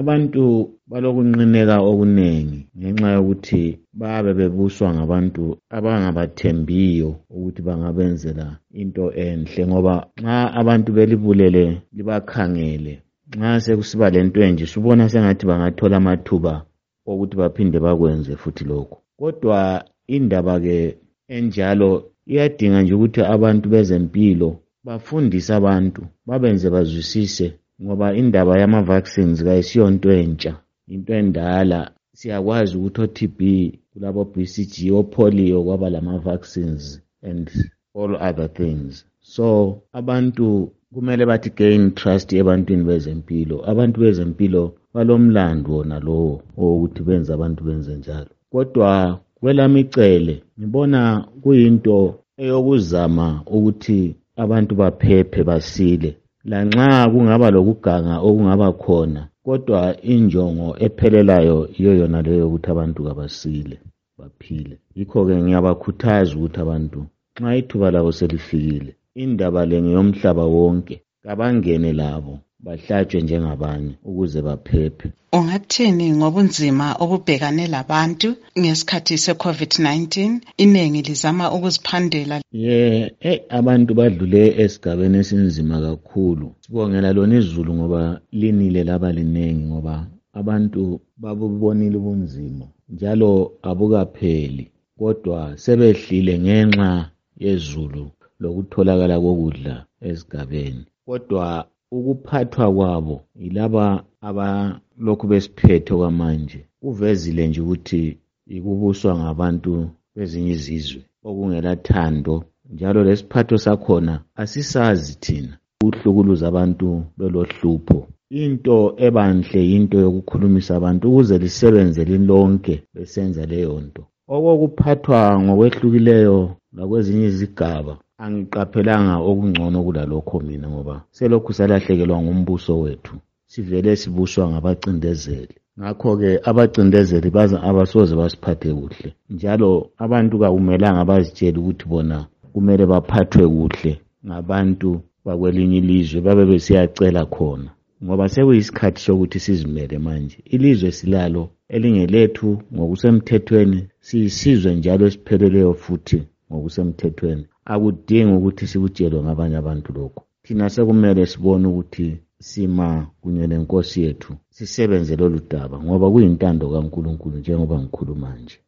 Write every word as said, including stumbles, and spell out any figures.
abantu balokunqineka okunengi ngenxa yokuthi babe bebuswa ngabantu abangabathembiyo ukuthi bangabenzela into enhle, ngoba nxa abantu belibulele libakhangele, nxa sekusiba lento enje subona sengathi bangathola amathuba okuthi baphinde bakwenze futhi lokho. Kodwa indaba ke enjalo iyadinga nje ukuthi abantu bezempilo bafundise abantu, babenze bazwisise, ngoba indaba yama-vaccines kayisiyonto entsha, into endala. Siyakwazi ukuthi o-T B, kulabo B C G, o-polio kwaba lama-vaccines and all other things. So abantu kumele bathi gain trust ebantwini bezempilo. Abantu bezempilo balomlando wona lowo wokuthi benze abantu benze njalo. Kodwa kwelami icele ngibona kuyinto eyokuzama ukuthi abantu baphephe basile, lanxa kungaba lokuganga okungaba khona, kodwa injongo ephelelayo iyo yona leyo ukuthi abantu kabasile baphile. Yikho-ke ngiyabakhuthaza ukuthi abantu nxa ithuba labo selifikile, indaba le ngeyomhlaba wonke, kabangene labo bahlatshwe njengabanye ukuze baphephe. Ungathini ngobunzima obubhekane labantu ngesikhathi se-COVID nineteen? Iningi lizama ukuziphandela. Ye, eh abantu badlule esigabeni esinzima kakhulu. Sibongela lona izulu ngoba linile laba linengi, ngoba abantu babubonile ubunzima njalo abukapheli, kodwa sebehlile ngenxa yezulu lokutholakala kokudla esigabeni. Kodwa ukuphathwa kwabo yilaba abalokhu besiphethe kwamanje kuvezile nje ukuthi ikubuswa ngabantu bezinye izizwe okungelathando, njalo lesiphatho sakhona asisazi thina, ukuhlukuluza abantu belohlupho. Into ebanhle yinto yokukhulumisa abantu ukuze lisebenze lilonke besenza leyo nto. Okokuphathwa ngokwehlukileyo lakwezinye izigaba angiqaphelanga okungcono kulalokho mina, ngoba selokhu salahlekelwa ngumbuso wethu, sivele sibuswa ngabacindezeli. Ngakho-ke abacindezeli baza abasoze basiphathe kuhle, njalo abantu kakumelanga bazitshele ukuthi bona kumele baphathwe kuhle ngabantu bakwelinye ilizwe babe besiyacela khona, ngoba sekuyisikhathi sokuthi sizimele manje. Ilizwe silalo elingelethu ngokusemthethweni, siyisizwe njalo esipheleleyo futhi ngokusemthethweni. Akudingi ukuthi sikutshelwe ngabanye abantu lokho. Thina sekumele sibone ukuthi sima kunye nenkosi yethu sisebenze lolu daba, ngoba kuyintando kaNkulunkulu njengoba ngikhuluma nje.